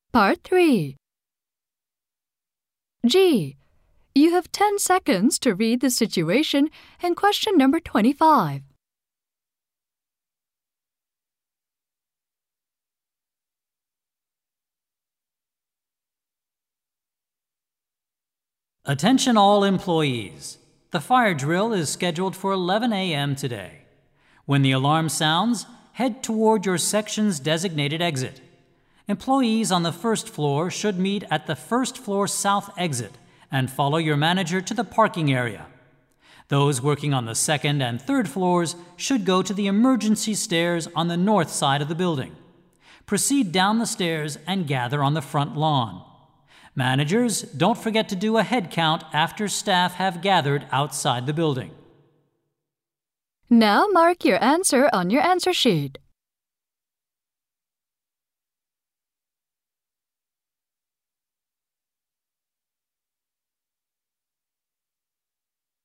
Part 3. G. You have 10 seconds to read the situation and question number 25. Attention all employees. The fire drill is scheduled for 11 a.m. today. When the alarm sounds, head toward your section's designated exit. Employees on the first floor should meet at the first floor south exit and follow your manager to the parking area. Those working on the second and third floors should go to the emergency stairs on the north side of the building. Proceed down the stairs and gather on the front lawn. Managers, don't forget to do a head count after staff have gathered outside the building. Now mark your answer on your answer sheet.